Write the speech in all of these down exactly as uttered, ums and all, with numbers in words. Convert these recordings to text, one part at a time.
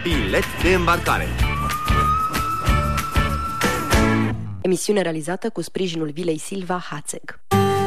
Bilet de îmbarcare. Emisiune realizată cu sprijinul Vilei Silva Hațeg.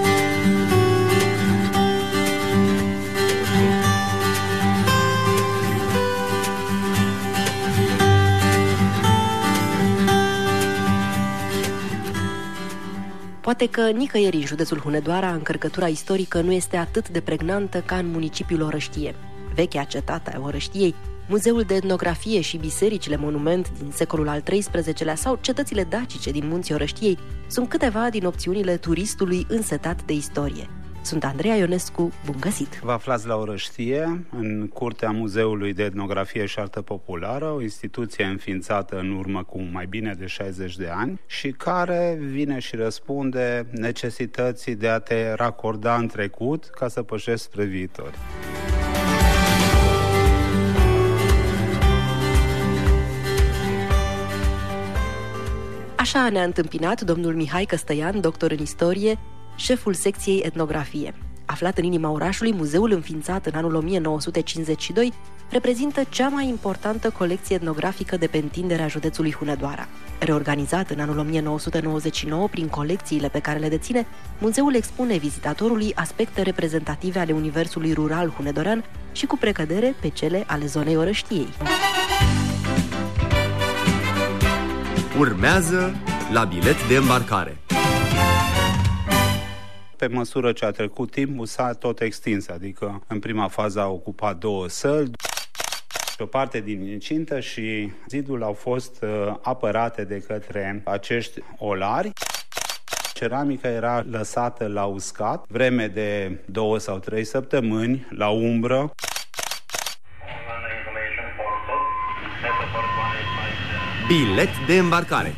Poate că nicăieri în județul Hunedoara încărcătura istorică nu este atât de pregnantă ca în municipiul Orăștie. Vechea cetate a Orăștiei, Muzeul de Etnografie și bisericile monument din secolul al treisprezecelea sau cetățile dacice din munții Orăștiei sunt câteva din opțiunile turistului însetat de istorie. Sunt Andreea Ionescu, bun găsit! Vă aflați la Orăștie, în curtea Muzeului de Etnografie și Artă Populară, o instituție înființată în urmă cu mai bine de șaizeci de ani și care vine și răspunde necesității de a te racorda în trecut ca să pășești spre viitor. Așa ne-a întâmpinat domnul Mihai Căstăian, doctor în istorie, șeful secției etnografie. Aflat în inima orașului, muzeul înființat în anul o mie nouă sute cincizeci și doi reprezintă cea mai importantă colecție etnografică de pe întinderea județului Hunedoara. Reorganizat în anul o mie nouă sute nouăzeci și nouă prin colecțiile pe care le deține, muzeul expune vizitatorului aspecte reprezentative ale universului rural hunedorean și cu precădere pe cele ale zonei Orăștiei. Urmează la Bilet de îmbarcare. Pe măsură ce a trecut timpul, s-a tot extins, adică în prima fază a ocupat două săli, o parte din incintă și zidul au fost uh, apărate de către acești olari. Ceramica era lăsată la uscat vreme de două sau trei săptămâni, la umbră. Bilet de îmbarcare.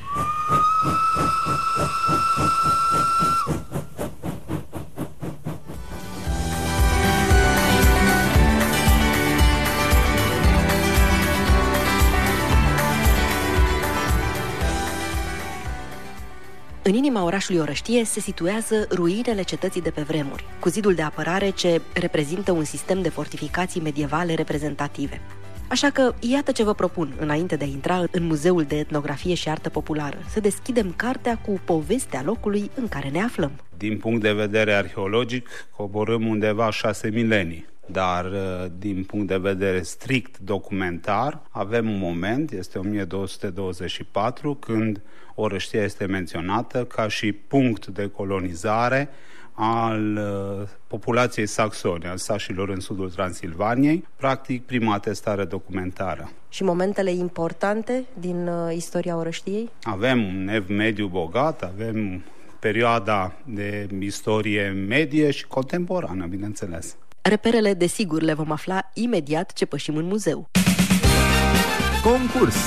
În inima orașului Orăștie se situează ruinele cetății de pe vremuri, cu zidul de apărare ce reprezintă un sistem de fortificații medievale reprezentative. Așa că, iată ce vă propun, înainte de a intra în Muzeul de Etnografie și Artă Populară, să deschidem cartea cu povestea locului în care ne aflăm. Din punct de vedere arheologic, coborâm undeva șase milenii. Dar din punct de vedere strict documentar, avem un moment, este o mie două sute douăzeci și patru, când Orăștia este menționată ca și punct de colonizare al uh, populației saxone, al sașilor în sudul Transilvaniei, practic prima atestare documentară. Și momentele importante din uh, istoria Orăștiei? Avem un ev mediu bogat, avem perioada de istorie medie și contemporană, bineînțeles. Reperele, desigur, le vom afla imediat ce pășim în muzeu. Concurs.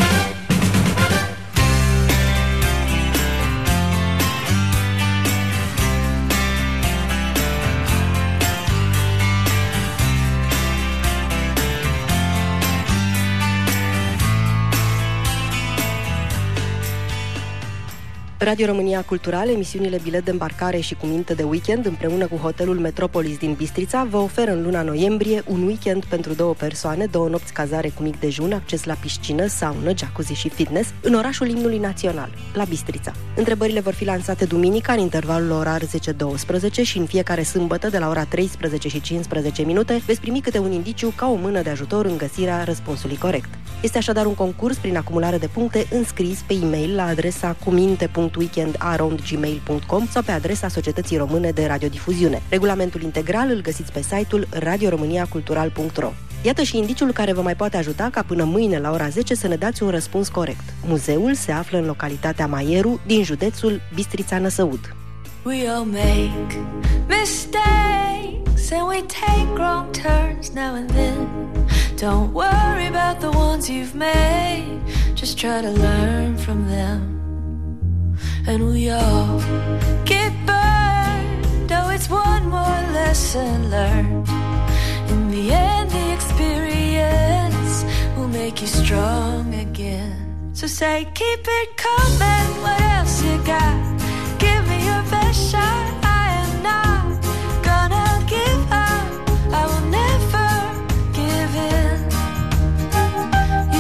Radio România Cultural, emisiunile Bilet de îmbarcare și cu minte de weekend împreună cu hotelul Metropolis din Bistrița vă oferă în luna noiembrie un weekend pentru două persoane, două nopți cazare cu mic dejun, acces la piscină, saună, jacuzzi și fitness în orașul imnului național, la Bistrița. Întrebările vor fi lansate duminica în intervalul orar zece douăsprezece și în fiecare sâmbătă de la ora treisprezece și cincisprezece minute veți primi câte un indiciu ca o mână de ajutor în găsirea răspunsului corect. Este așadar un concurs prin acumulare de puncte înscris pe e-mail la adresa cuminte punct weekend arond gmail punct com sau pe adresa Societății Române de Radiodifuziune. Regulamentul integral îl găsiți pe site-ul radio românia cultural punct ro. Iată și indiciul care vă mai poate ajuta ca până mâine la ora zece să ne dați un răspuns corect. Muzeul se află în localitatea Maieru, din județul Bistrița-Năsăud. We all make mistakes and we take wrong turns now and then. Don't worry about the ones you've made, just try to learn from them. And we all get burned, oh it's one more lesson learned. In the end the experience will make you strong again. So say keep it coming, what else you got? Give me your best shot, I am not gonna give up, I will never give in.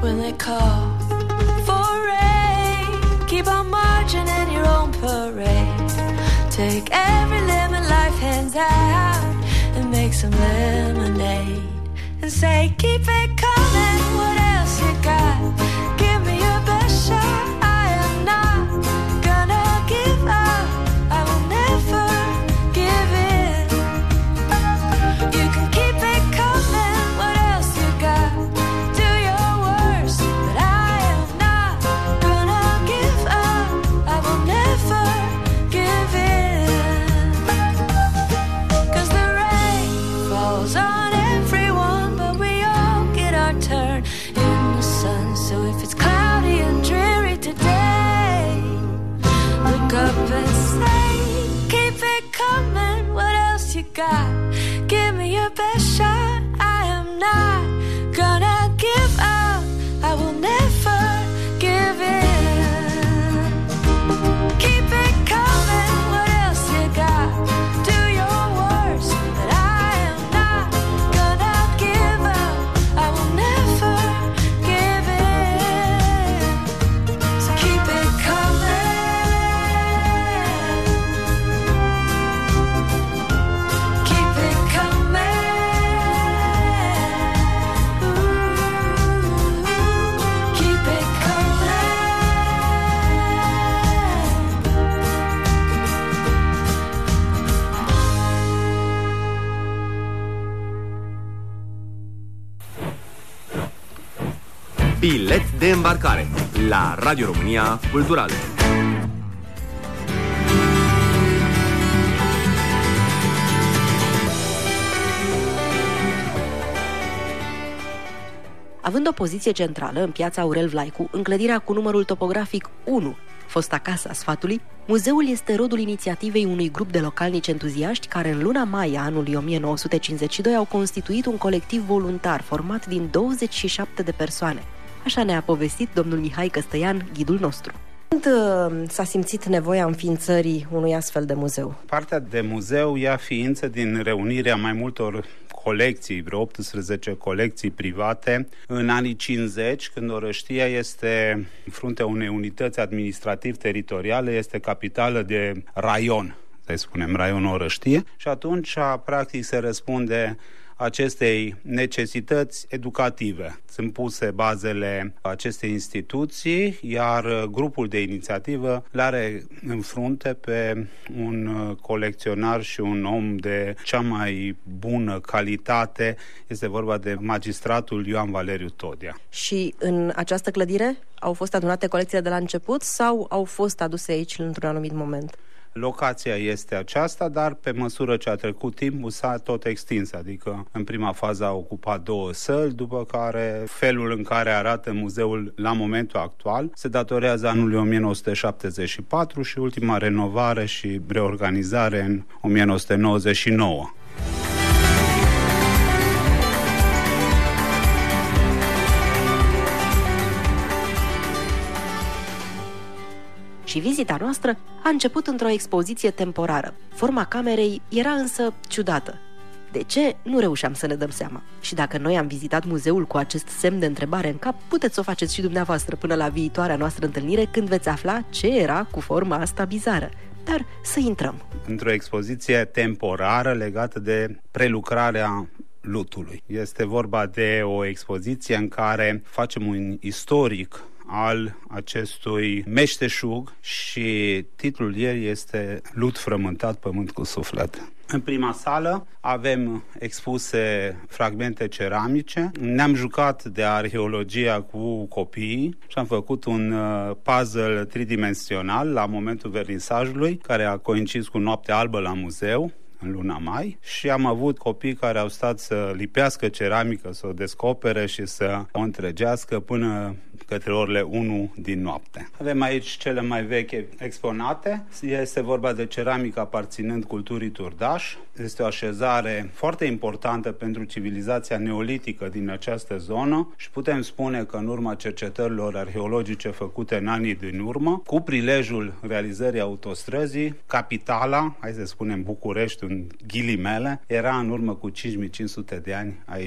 when they call for rain. Keep on marching in your own parade. Take every lemon life hands out and make some lemonade. And say, keep it coming, what else you got? Give me your best shot. I am not gonna give up. I will never give in. You can keep it coming, what else you got? Do your worst, but I am not gonna give up. I will never give in. Cause the rain falls on everyone, but we all get our turn in the sun. So if it's cloudy and dreary today, look up and say, keep it coming, what else you got? Give me your best shot. I am not gonna give up. I will never give in. Keep it coming, what else you got? Do your worst, but I am not gonna give up. I will never give in. So keep it coming. Keep it coming. Ooh. Keep it coming. Bilet de îmbarcare la Radio România Culturală. Având o poziție centrală în piața Aurel Vlaicu, în clădirea cu numărul topografic unu, fosta Casa Sfatului, muzeul este rodul inițiativei unui grup de localnici entuziaști care în luna mai a anului o mie nouă sute cincizeci și doi au constituit un colectiv voluntar format din douăzeci și șapte de persoane. Așa ne-a povestit domnul Mihai Căstăian, ghidul nostru. Când uh, s-a simțit nevoia înființării unui astfel de muzeu? Partea de muzeu ia ființă din reunirea mai multor colecții, vreo optsprezece colecții private. În anii cincizeci, când Orăștia este în fruntea unei unități administrativ-teritoriale, este capitală de raion, să spunem, raionul Orăștie, și atunci, practic, se răspunde acestei necesități educative. Sunt puse bazele acestei instituții, iar grupul de inițiativă l-are în frunte pe un colecționar și un om de cea mai bună calitate. Este vorba de magistratul Ioan Valeriu Todia. Și în această clădire au fost adunate colecțiile de la început sau au fost aduse aici într-un anumit moment? Locația este aceasta, dar pe măsură ce a trecut timpul s-a tot extins, adică în prima fază a ocupat două săli, după care felul în care arată muzeul la momentul actual se datorează anului o mie nouă sute șaptezeci și patru și ultima renovare și reorganizare în o mie nouă sute nouăzeci și nouă. Și vizita noastră a început într-o expoziție temporară. Forma camerei era însă ciudată. De ce? Nu reușeam să ne dăm seama. Și dacă noi am vizitat muzeul cu acest semn de întrebare în cap, puteți să o faceți și dumneavoastră până la viitoarea noastră întâlnire, când veți afla ce era cu forma asta bizară. Dar să intrăm. Într-o expoziție temporară legată de prelucrarea lutului. Este vorba de o expoziție în care facem un istoric al acestui meșteșug și titlul ei este Lut frământat, pământ cu suflet. În prima sală avem expuse fragmente ceramice. Ne-am jucat de arheologia cu copiii și am făcut un puzzle tridimensional la momentul vernisajului, care a coincis cu Noaptea Albă la muzeu în luna mai, și am avut copii care au stat să lipească ceramică, să o descopere și să o întregească până către orele unu din noapte. Avem aici cele mai vechi exponate. Este vorba de ceramică aparținând culturii Turdaș. Este o așezare foarte importantă pentru civilizația neolitică din această zonă și putem spune că în urma cercetărilor arheologice făcute în anii din urmă, cu prilejul realizării autostrăzii, capitala, hai să spunem București în ghilimele, era în urmă cu cinci mii cinci sute de ani aici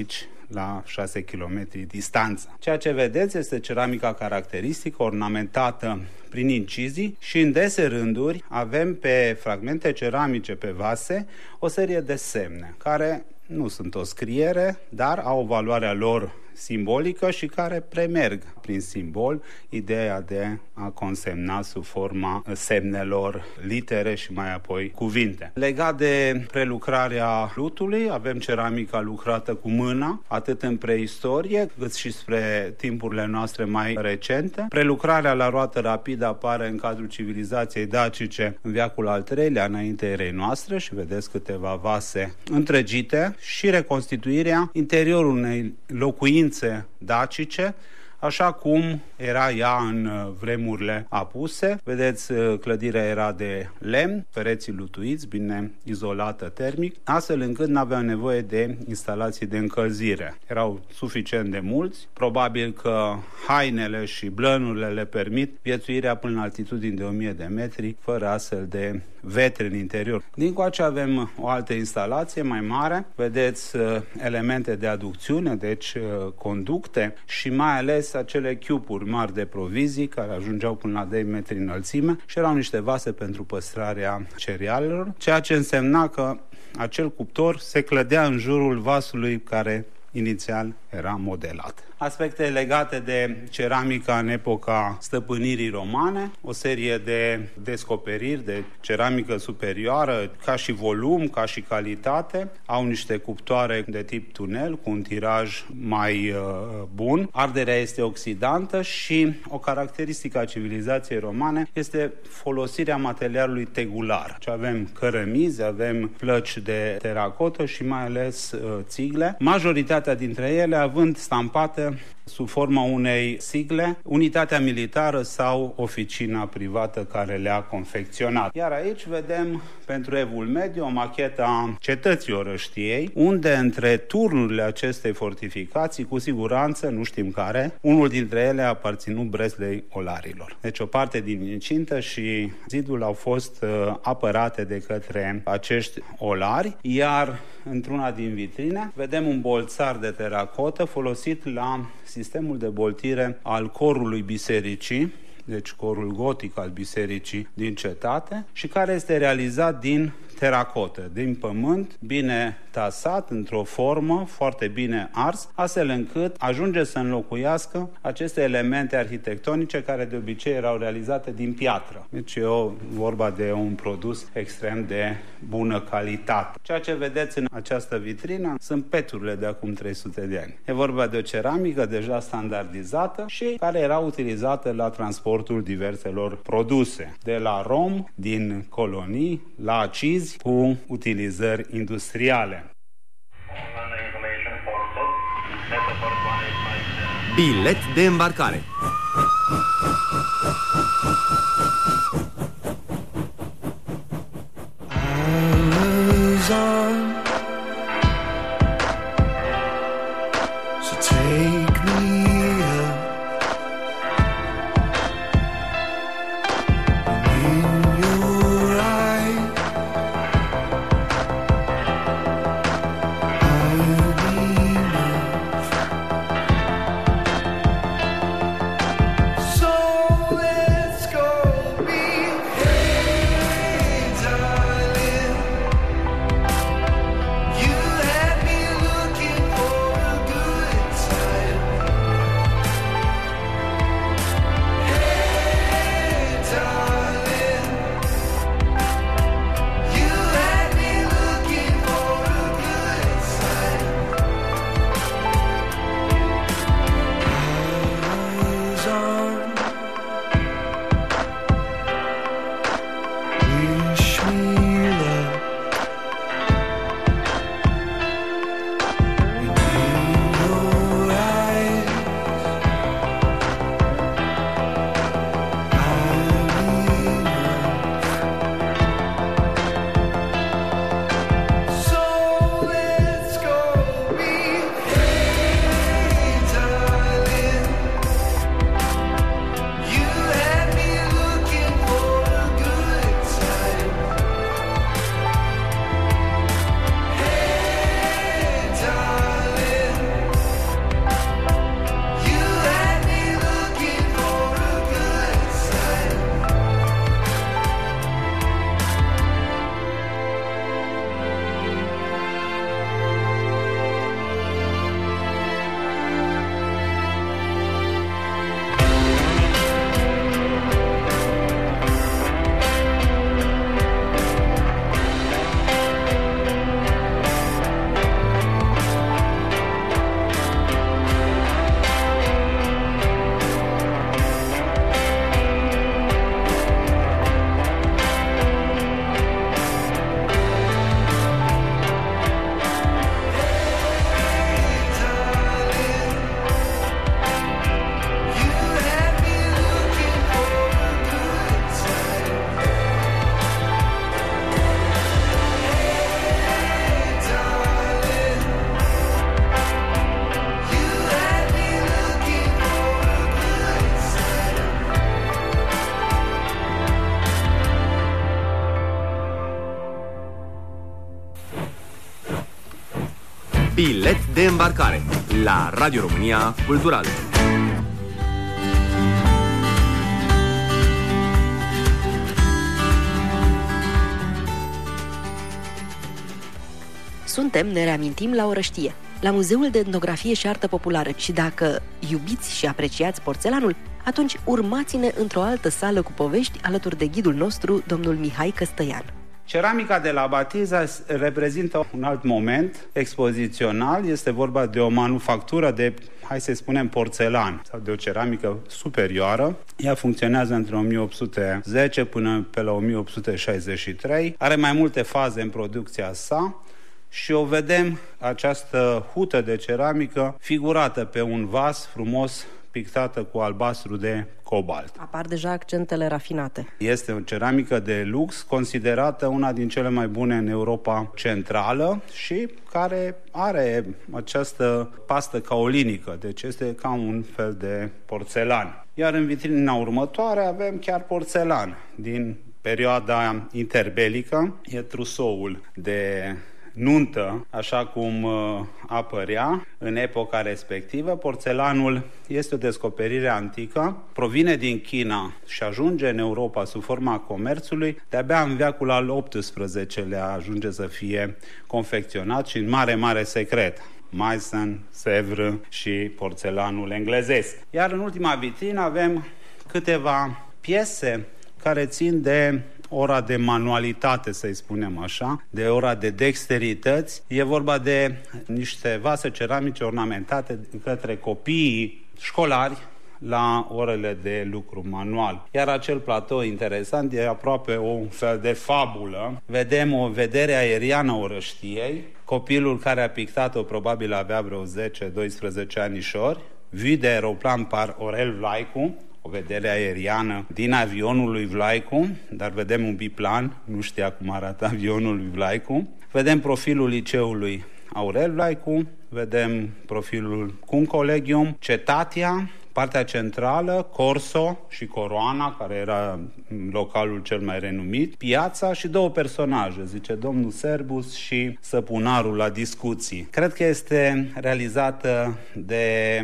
la șase kilometri distanță. Ceea ce vedeți este ceramica caracteristică, ornamentată prin incizii și în dese rânduri avem pe fragmente ceramice, pe vase, o serie de semne care nu sunt o scriere, dar au valoarea lor simbolică și care premerg prin simbol ideea de a consemna sub forma semnelor, litere și mai apoi cuvinte. Legat de prelucrarea lutului, avem ceramica lucrată cu mâna, atât în preistorie, cât și spre timpurile noastre mai recente. Prelucrarea la roată rapidă apare în cadrul civilizației dacice în veacul al treilea înaintea erei noastre și vedeți câteva vase întregite și reconstituirea interiorului unei locuințe dacice, așa cum era ea în vremurile apuse. Vedeți, clădirea era de lemn, pereții lutuiți, bine izolată termic, astfel încât n-aveau nevoie de instalații de încălzire. Erau suficient de mulți, probabil că hainele și blănurile le permit viețuirea până în altitudini de o mie de metri, fără astfel de vetre în interior. Dincoace avem o altă instalație mai mare, vedeți elemente de aducțiune, deci conducte și mai ales acele chiupuri mari de provizii care ajungeau până la doi metri înălțime și erau niște vase pentru păstrarea cerealelor, ceea ce însemna că acel cuptor se clădea în jurul vasului care inițial era modelat. Aspecte legate de ceramica în epoca stăpânirii romane, o serie de descoperiri de ceramică superioară, ca și volum, ca și calitate, au niște cuptoare de tip tunel cu un tiraj mai uh, bun. Arderea este oxidantă și o caracteristică a civilizației romane este folosirea materialului tegular. Deci avem cărămizi, avem plăci de teracotă și mai ales uh, țigle, majoritatea dintre ele având stampate sub forma unei sigle, unitatea militară sau oficina privată care le-a confecționat. Iar aici vedem pentru Evul Mediu o machetă a cetății Orăștiei, unde între turnurile acestei fortificații, cu siguranță, nu știm care, unul dintre ele a aparținut Breslei Olarilor. Deci o parte din incintă și zidul au fost uh, apărate de către acești olari, iar într-una din vitrine vedem un bolțar de teracotă folosit la sistemul de boltire al corului bisericii, deci corul gotic al bisericii din cetate, și care este realizat din teracotă, din pământ, bine tasat, într-o formă, foarte bine ars, astfel încât ajunge să înlocuiască aceste elemente arhitectonice care de obicei erau realizate din piatră. Deci e o, vorba de un produs extrem de bună calitate. Ceea ce vedeți în această vitrină sunt peturile de acum trei sute de ani. E vorba de o ceramică deja standardizată și care era utilizată la transportul diverselor produse, de la rom, din colonii, la acizi, cu utilizări industriale. Bilet de îmbarcare. So Bilet de îmbarcare la Radio România Cultural. Suntem, ne reamintim, la Orăștie, la Muzeul de Etnografie și Artă Populară și dacă iubiți și apreciați porțelanul, atunci urmați-ne într-o altă sală cu povești alături de ghidul nostru, domnul Mihai Căstăian. Ceramica de la Batiza reprezintă un alt moment expozițional. Este vorba de o manufactură de, hai să spunem, porțelan sau de o ceramică superioară. Ea funcționează între o mie opt sute zece până pe la o mie opt sute șaizeci și trei. Are mai multe faze în producția sa și o vedem, această hută de ceramică, figurată pe un vas frumos pictată cu albastru de cobalt. Apar deja accentele rafinate. Este o ceramică de lux, considerată una din cele mai bune în Europa Centrală și care are această pastă caolinică, deci este ca un fel de porțelan. Iar în vitrina următoare avem chiar porțelan din perioada interbelică. E trusoul de nuntă, așa cum uh, apărea în epoca respectivă. Porțelanul este o descoperire antică, provine din China și ajunge în Europa sub forma comerțului. De-abia în veacul al optsprezecelea ajunge să fie confecționat și în mare, mare secret. Meissen, Sèvres și porțelanul englezesc. Iar în ultima vitrină avem câteva piese care țin de ora de manualitate, să-i spunem așa, de ora de dexterități. E vorba de niște vase ceramice ornamentate către copiii școlari la orele de lucru manual. Iar acel platou interesant e aproape un fel de fabulă. Vedem o vedere aeriană a Orăștiei. Copilul care a pictat-o probabil avea vreo zece doisprezece anișori. Vue de aeroplan par Aurel Vlaicu, o vedere aeriană din avionul lui Vlaicu, dar vedem un biplan, nu știa cum arată avionul lui Vlaicu. Vedem profilul liceului Aurel Vlaicu, vedem profilul Cum Collegium, Cetatea, partea centrală, Corso și Coroana, care era localul cel mai renumit, piața și două personaje, zice domnul Serbus și săpunarul la discuții. Cred că este realizată de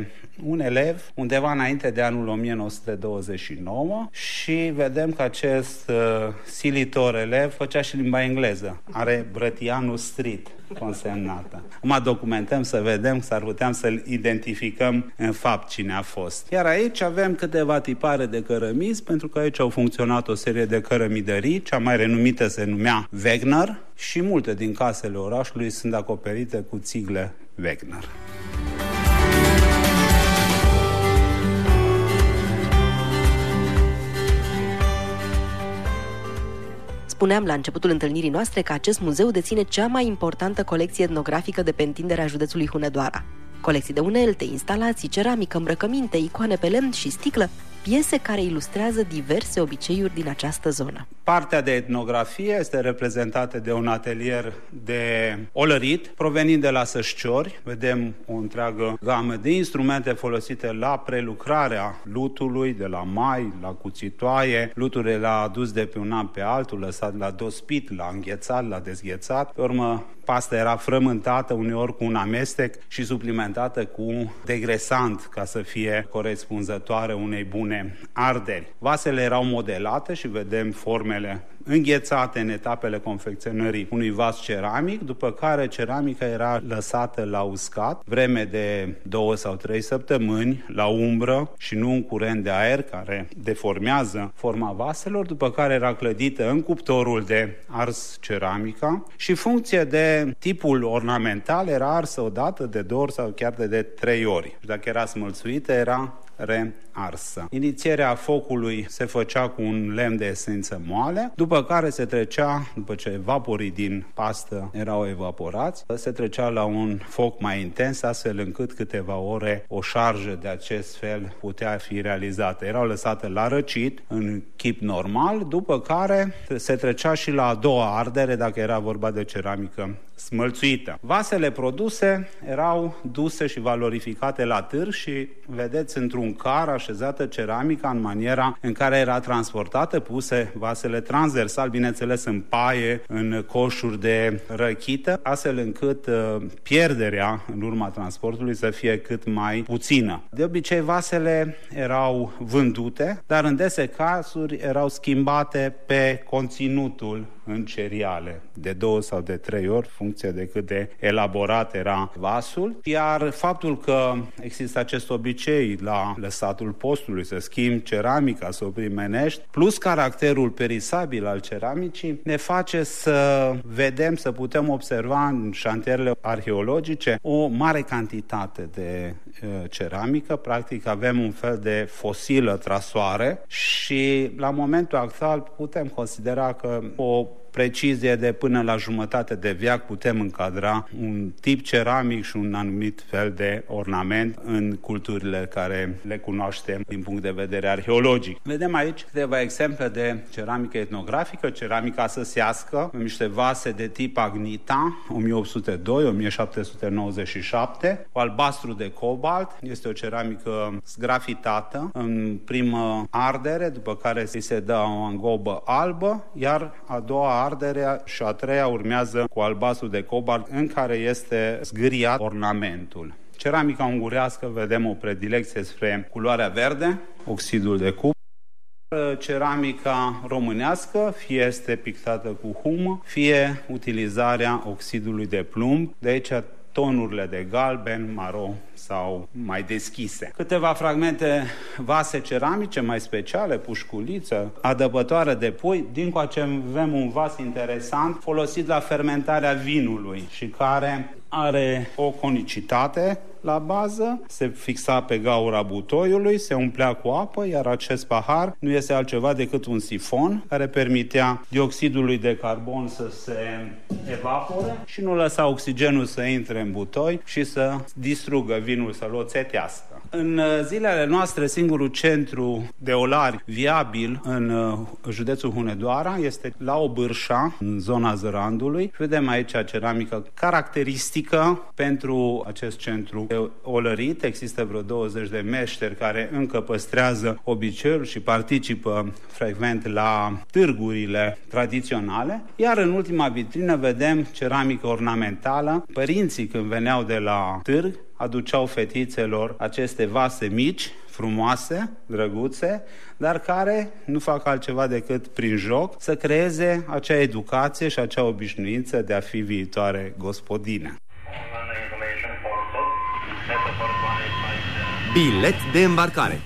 un elev undeva înainte de anul o mie nouă sute douăzeci și nouă și vedem că acest uh, silitor elev făcea și limba engleză. Are Brătianu Street consemnată. Acum documentăm să vedem, s-ar putea să-l identificăm în fapt cine a fost. Iar aici avem câteva tipare de cărămizi, pentru că aici au funcționat o serie de cărămidării. Cea mai renumită se numea Wegner și multe din casele orașului sunt acoperite cu țigle Wegner. Spuneam la începutul întâlnirii noastre că acest muzeu deține cea mai importantă colecție etnografică de pe întinderea județului Hunedoara. Colecții de unelte, instalații, ceramică, îmbrăcăminte, icoane pe lemn și sticlă, piese care ilustrează diverse obiceiuri din această zonă. Partea de etnografie este reprezentată de un atelier de olărit, provenind de la Sășciori. Vedem o întreagă gamă de instrumente folosite la prelucrarea lutului, de la mai, la cuțitoaie. Lutul l-a adus de pe un an pe altul, lăsat la dospit, la înghețat, la dezghețat. Pe urmă, pasta era frământată uneori cu un amestec și suplimentată cu degresant ca să fie corespunzătoare unei bune arderi. Vasele erau modelate și vedem formele înghețate în etapele confecționării unui vas ceramic, după care ceramica era lăsată la uscat vreme de două sau trei săptămâni la umbră și nu un curent de aer care deformează forma vaselor, după care era clădită în cuptorul de ars ceramica și funcție de tipul ornamental era arsă o dată, de două ori sau chiar de, de trei ori. Și dacă era smălțuită, era rearsă. Inițierea focului se făcea cu un lemn de esență moale, după care se trecea, după ce vaporii din pastă erau evaporați, se trecea la un foc mai intens, astfel încât câteva ore o șarjă de acest fel putea fi realizată. Erau lăsate la răcit, în chip normal, după care se trecea și la a doua ardere, dacă era vorba de ceramică smălțuită. Vasele produse erau duse și valorificate la târg și vedeți într-un car, așa așezată ceramica în maniera în care era transportată, puse vasele transversal, bineînțeles în paie, în coșuri de răchită, astfel încât uh, pierderea în urma transportului să fie cât mai puțină. De obicei, vasele erau vândute, dar în dese cazuri erau schimbate pe conținutul în cereale, de două sau de trei ori, funcție de cât de elaborat era vasul, iar faptul că există acest obicei la lăsatul postului să schimbi ceramica, să o primenești, plus caracterul perisabil al ceramicii, ne face să vedem, să putem observa în șantierele arheologice o mare cantitate de uh, ceramică. Practic avem un fel de fosilă trasoare și la momentul actual putem considera că o precizie de până la jumătate de veac putem încadra un tip ceramic și un anumit fel de ornament în culturile care le cunoaștem din punct de vedere arheologic. Vedem aici câteva exemple de ceramică etnografică, ceramica săsească, niște vase de tip Agnita, o mie opt sute doi - o mie șapte sute nouăzeci și șapte, cu albastru de cobalt. Este o ceramică sgrafitată în primă ardere, după care îi se dă o angobă albă, iar a doua arderea și a treia urmează cu albastru de cobalt în care este zgâriat ornamentul. Ceramica ungurească, vedem o predilecție spre culoarea verde, oxidul de cupru. Ceramica românească fie este pictată cu humă, fie utilizarea oxidului de plumb, de aici tonurile de galben, maro sau mai deschise. Câteva fragmente vase ceramice mai speciale, pușculiță, adăpătoare de pui. Dincoace avem un vas interesant folosit la fermentarea vinului și care are o conicitate la bază, se fixa pe gaura butoiului, se umplea cu apă, iar acest pahar nu este altceva decât un sifon care permitea dioxidului de carbon să se evapore și nu lăsa oxigenul să intre în butoi și să distrugă vinul, să-l oțetească. În zilele noastre, singurul centru de olari viabil în județul Hunedoara este la Obârșa, în zona Zărandului. Vedem aici ceramică caracteristică pentru acest centru de olărit. Există vreo douăzeci de meșteri care încă păstrează obiceiul și participă frecvent la târgurile tradiționale. Iar în ultima vitrină vedem ceramică ornamentală. Părinții, când veneau de la târg, aduceau fetițelor aceste vase mici, frumoase, drăguțe, dar care nu fac altceva decât prin joc să creeze acea educație și acea obișnuință de a fi viitoare gospodine. Bilet de îmbarcare.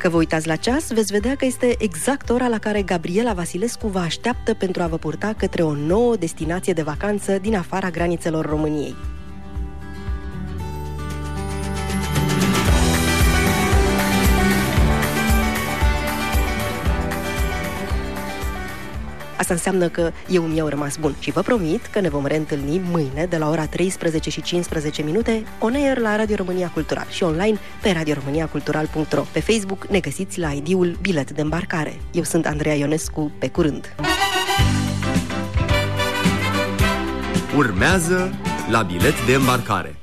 Dacă vă uitați la ceas, veți vedea că este exact ora la care Gabriela Vasilescu vă așteaptă pentru a vă purta către o nouă destinație de vacanță din afara granițelor României. Asta înseamnă că eu mi-au rămas bun și vă promit că ne vom reîntâlni mâine de la ora treisprezece și cincisprezece minute on air la Radio România Cultural și online pe radio românia cultural punct ro. Pe Facebook ne găsiți la I D-ul Bilet de Îmbarcare. Eu sunt Andreea Ionescu, pe curând! Urmează La Bilet de Îmbarcare.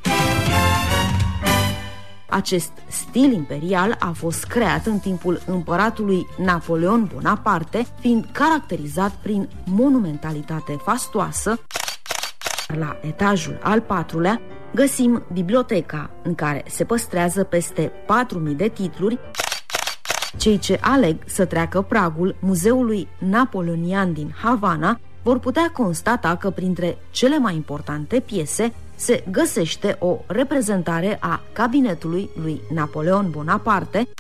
Acest stil imperial a fost creat în timpul împăratului Napoleon Bonaparte, fiind caracterizat prin monumentalitate fastoasă. La etajul al patrulea găsim biblioteca, în care se păstrează peste patru mii de titluri. Cei ce aleg să treacă pragul Muzeului Napoleonian din Havana vor putea constata că printre cele mai importante piese se găsește o reprezentare a cabinetului lui Napoleon Bonaparte.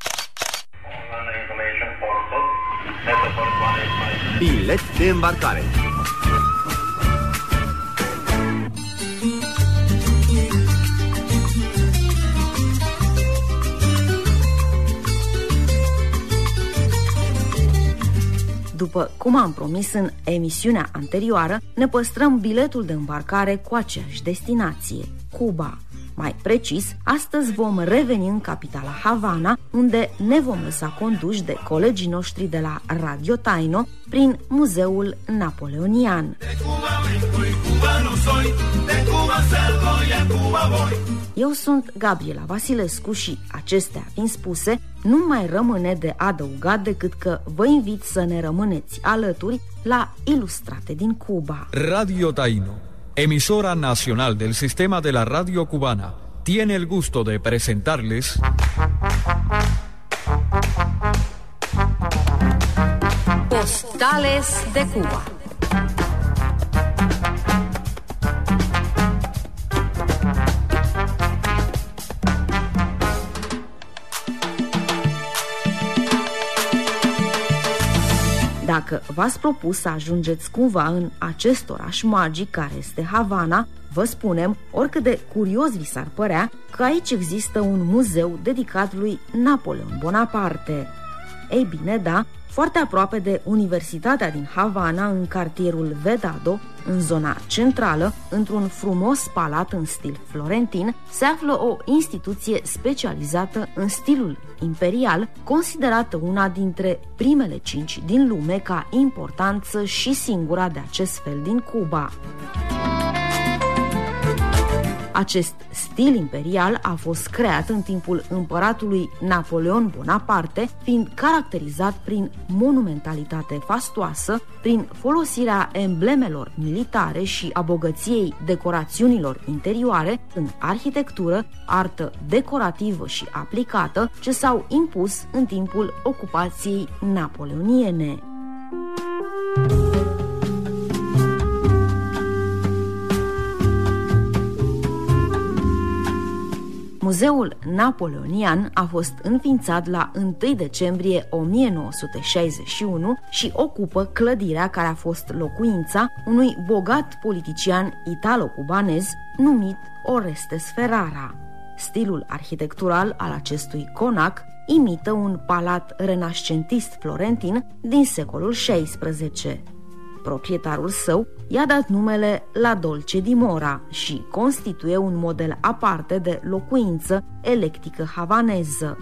Bilet de îmbarcare. După cum am promis în emisiunea anterioară, ne păstrăm biletul de îmbarcare cu aceeași destinație, Cuba. Mai precis, astăzi vom reveni în capitala Havana, unde ne vom lăsa conduși de colegii noștri de la Radio Taino prin Muzeul Napoleonian. Eu sunt Gabriela Vasilescu și, acestea fiind spuse, nu mai rămâne de adăugat decât că vă invit să ne rămâneți alături la Ilustrate din Cuba. Radio Taino, emisora nacional del sistema de la radio cubana, tiene el gusto de presentarles Postales de Cuba. Dacă v-ați propus să ajungeți cumva în acest oraș magic care este Havana, vă spunem, oricât de curios vi s-ar părea, că aici există un muzeu dedicat lui Napoleon Bonaparte. Ei bine, da, foarte aproape de Universitatea din Havana, în cartierul Vedado, în zona centrală, într-un frumos palat în stil florentin, se află o instituție specializată în stilul imperial, considerată una dintre primele cinci din lume ca importanță și singura de acest fel din Cuba. Acest stil imperial a fost creat în timpul împăratului Napoleon Bonaparte, fiind caracterizat prin monumentalitate fastoasă, prin folosirea emblemelor militare și a bogăției decorațiunilor interioare în arhitectură, artă decorativă și aplicată, ce s-au impus în timpul ocupației napoleoniene. Muzeul Napoleonian a fost înființat la întâi decembrie o mie nouă sute șaizeci și unu și ocupă clădirea care a fost locuința unui bogat politician italo-cubanez numit Orestes Ferrara. Stilul arhitectural al acestui conac imită un palat renascentist florentin din secolul șaisprezece. Proprietarul său i-a dat numele La Dolce di Mora și constituie un model aparte de locuință electrică havaneză.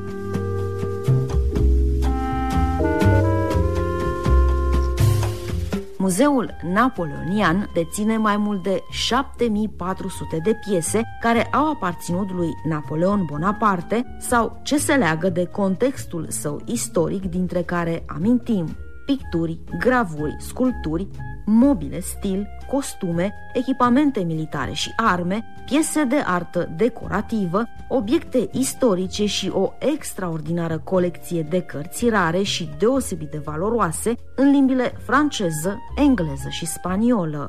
Muzeul Napoleonian deține mai mult de șapte mii patru sute de piese care au aparținut lui Napoleon Bonaparte sau ce se leagă de contextul său istoric, dintre care amintim picturi, gravuri, sculpturi, mobile stil, costume, echipamente militare și arme, piese de artă decorativă, obiecte istorice și o extraordinară colecție de cărți rare și deosebit de valoroase în limbile franceză, engleză și spaniolă.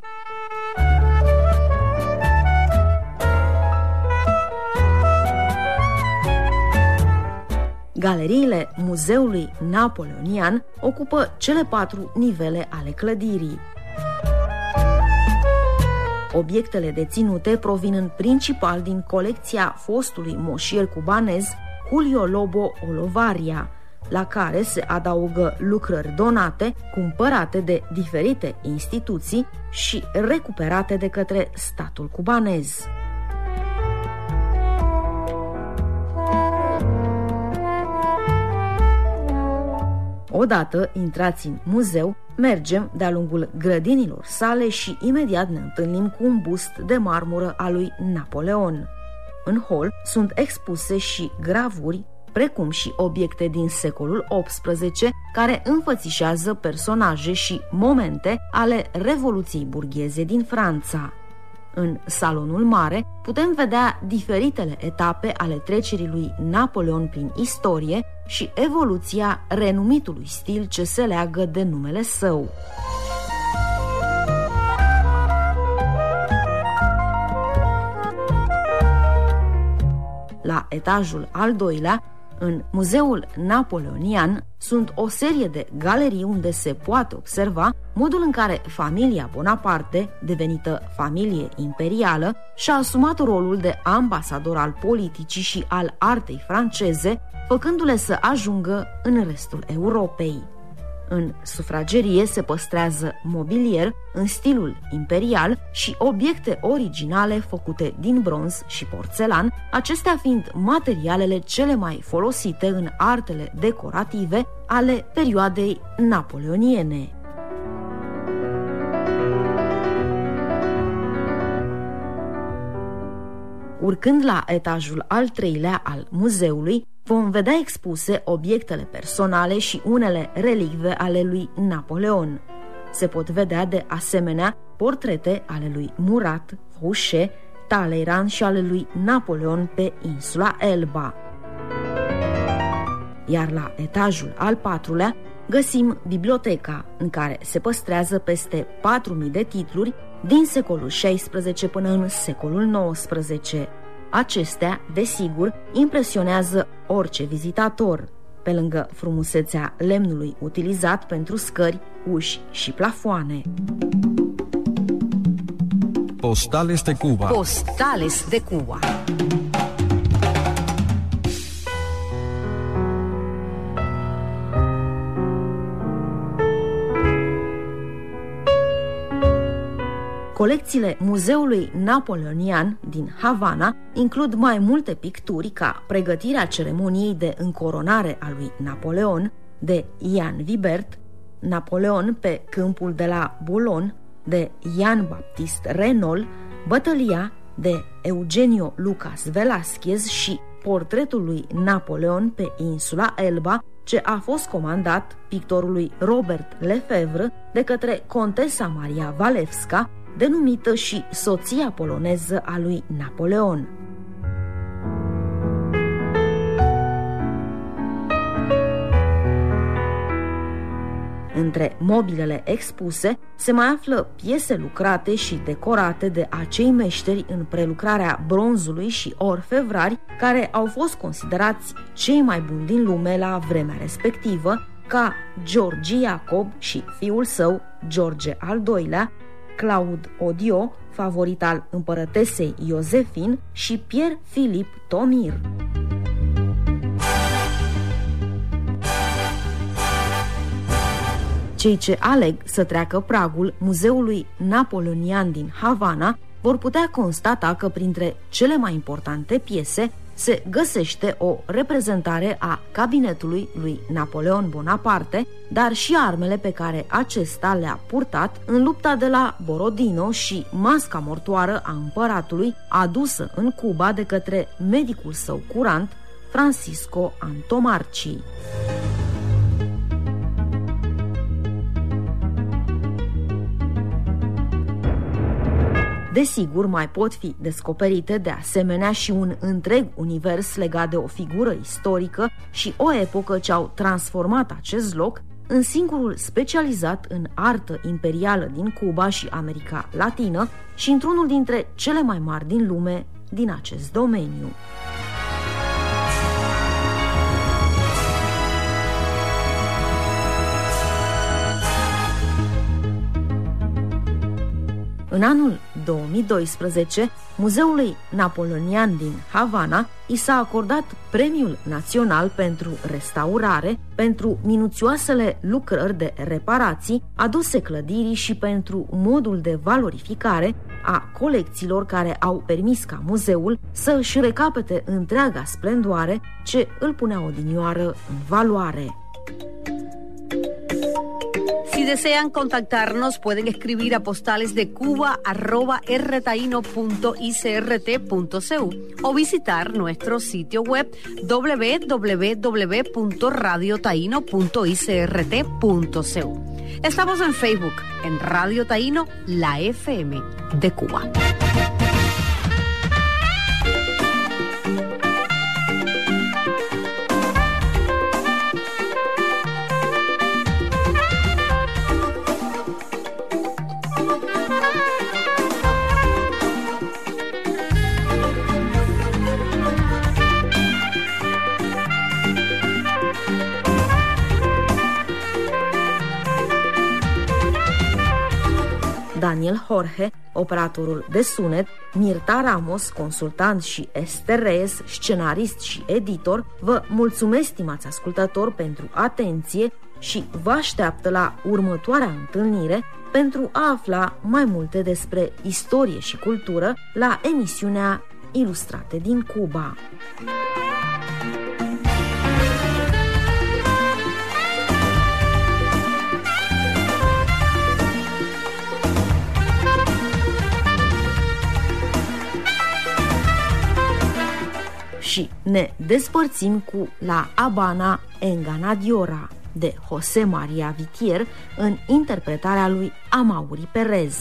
Galeriile Muzeului Napoleonian ocupă cele patru nivele ale clădirii. Obiectele deținute provin în principal din colecția fostului moșier cubanez Julio Lobo Olovaria, la care se adaugă lucrări donate, cumpărate de diferite instituții și recuperate de către statul cubanez. Odată intrați în muzeu, mergem de-a lungul grădinilor sale și imediat ne întâlnim cu un bust de marmură a lui Napoleon. În hol sunt expuse și gravuri, precum și obiecte din secolul optsprezece, care înfățișează personaje și momente ale Revoluției burgheze din Franța. În salonul mare putem vedea diferitele etape ale trecerii lui Napoleon prin istorie și evoluția renumitului stil ce se leagă de numele său. La etajul al doilea, în Muzeul Napoleonian, sunt o serie de galerii unde se poate observa modul în care familia Bonaparte, devenită familie imperială, și-a asumat rolul de ambasador al politicii și al artei franceze, făcându-le să ajungă în restul Europei. În sufragerie se păstrează mobilier în stilul imperial și obiecte originale făcute din bronz și porțelan, acestea fiind materialele cele mai folosite în artele decorative ale perioadei napoleoniene. Urcând la etajul al treilea al muzeului, vom vedea expuse obiectele personale și unele relicve ale lui Napoleon. Se pot vedea de asemenea portrete ale lui Murat, Fouché, Talleyrand și ale lui Napoleon pe insula Elba. Iar la etajul al patrulea găsim biblioteca, în care se păstrează peste patru mii de titluri din secolul șaisprezece până în secolul nouăsprezece. Acestea, desigur, impresionează orice vizitator, pe lângă frumusețea lemnului utilizat pentru scări, uși și plafoane. Postales de Cuba. Postales de Cuba. Colecțiile Muzeului Napoleonian din Havana includ mai multe picturi ca pregătirea ceremoniei de încoronare a lui Napoleon de Ian Vibert, Napoleon pe câmpul de la Boulogne de Jean Baptiste Renol, bătălia de Eugenio Lucas Velázquez și portretul lui Napoleon pe insula Elba, ce a fost comandat pictorului Robert Lefebvre de către contesa Maria Walewska, denumită și soția poloneză a lui Napoleon. Între mobilele expuse se mai află piese lucrate și decorate de acei meșteri în prelucrarea bronzului și orfevrari care au fost considerați cei mai buni din lume la vremea respectivă, ca Georgi Jacob și fiul său, George al doilea, Claude Odiot, favorit al împărătesei Iosefin, și Pierre Philippe Tomir. Cei ce aleg să treacă pragul Muzeului Napoleonian din Havana vor putea constata că printre cele mai importante piese se găsește o reprezentare a cabinetului lui Napoleon Bonaparte, dar și armele pe care acesta le-a purtat în lupta de la Borodino și masca mortoară a împăratului adusă în Cuba de către medicul său curant, Francisco Antomarchi. Desigur, mai pot fi descoperite de asemenea și un întreg univers legat de o figură istorică și o epocă ce au transformat acest loc în singurul specializat în artă imperială din Cuba și America Latină și într-unul dintre cele mai mari din lume din acest domeniu. În anul două mii doisprezece, Muzeului Napoleonian din Havana i s-a acordat Premiul Național pentru Restaurare pentru minuțioasele lucrări de reparații aduse clădirii și pentru modul de valorificare a colecțiilor care au permis ca muzeul să își recapete întreaga splendoare ce îl punea odinioară în valoare. Si desean contactarnos, pueden escribir a postales de Cuba arroba r taino punto i c r t punto c u o visitar nuestro sitio web w w w punto radio taino punto i c r t punto c u. Estamos en Facebook, en Radio Taino, la F M de Cuba. Daniel Jorge, operatorul de sunet, Mirta Ramos, consultant și Esther Reyes, scenarist și editor, vă mulțumesc, stimați ascultători, pentru atenție și vă așteaptă la următoarea întâlnire pentru a afla mai multe despre istorie și cultură la emisiunea Ilustrate din Cuba. Și ne despărțim cu La Habana Enganadiora de José María Vitier în interpretarea lui Amaury Perez.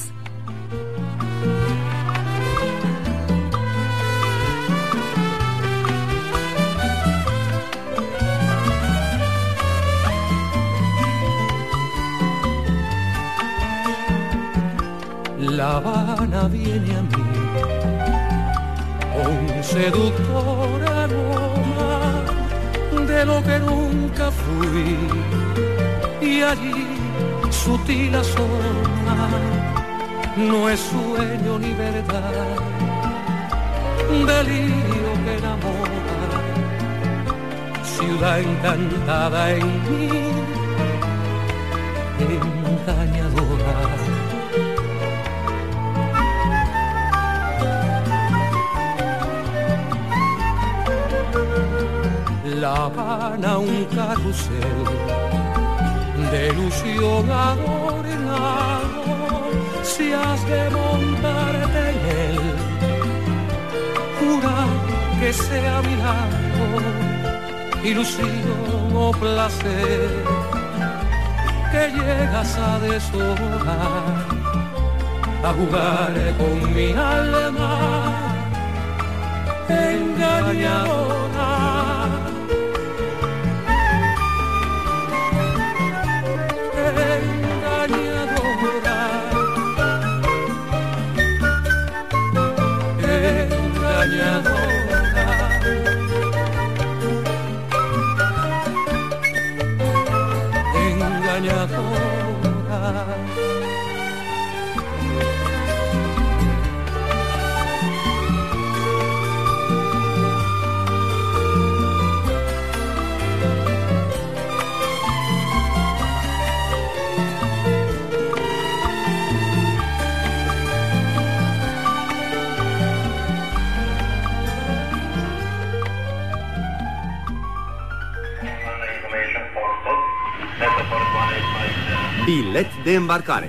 La Habana viene a mí, un seductor aroma de lo que nunca fui, y allí sutil asoma, no es sueño ni verdad, delirio que enamora, ciudad encantada en mí, engañadora. La Habana un carrusel de ilusión adornado, si has de montarte en él, jura que sea mi lado, ilusión o placer, que llegas a deshojar, a jugar con mi alma engañadora. Bilet de îmbarcare.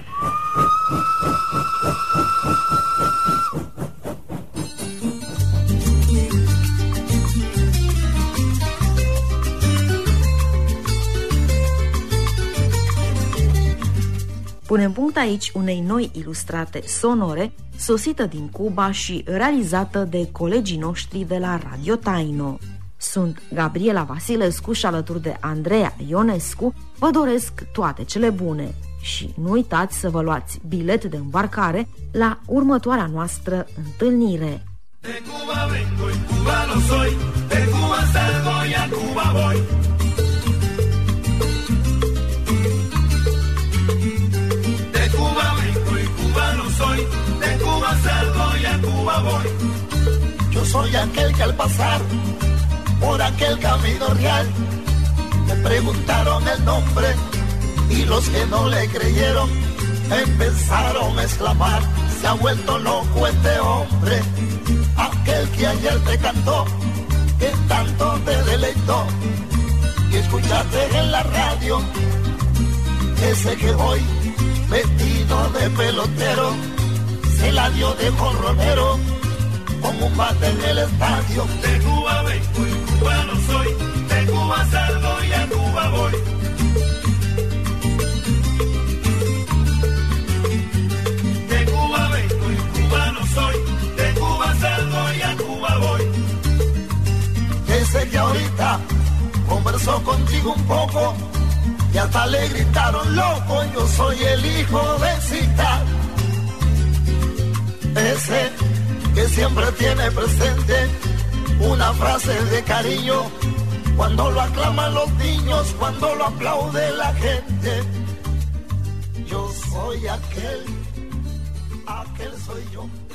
Punem punct aici unei noi ilustrate sonore, sosită din Cuba și realizată de colegii noștri de la Radio Taino. Sunt Gabriela Vasilescu și alături de Andreea Ionescu vă doresc toate cele bune și nu uitați să vă luați bilet de îmbarcare la următoarea noastră întâlnire. De Cuba vengo y cubano soy, de Cuba salgo y a Cuba voy. De Cuba vengo y cubano soy, de Cuba voy. Yo soy aquel que al pasar por aquel camino real me preguntaron el nombre y los que no le creyeron empezaron a exclamar: se ha vuelto loco este hombre, aquel que ayer te cantó, que tanto te deleitó. Y escuchaste en la radio ese que hoy vestido de pelotero se la dio de jorronero con un bate en el estadio. De Cuba vengo y cubano soy, de Cuba salgo y a Cuba voy. De Cuba vengo y cubano soy, de Cuba salgo y a Cuba voy. Ese que ahorita conversó contigo un poco y hasta le gritaron loco, yo soy el hijo de Zita. Ese que siempre tiene presente una frase de cariño cuando lo aclaman los niños, cuando lo aplaude la gente. Yo soy aquel, aquel soy yo.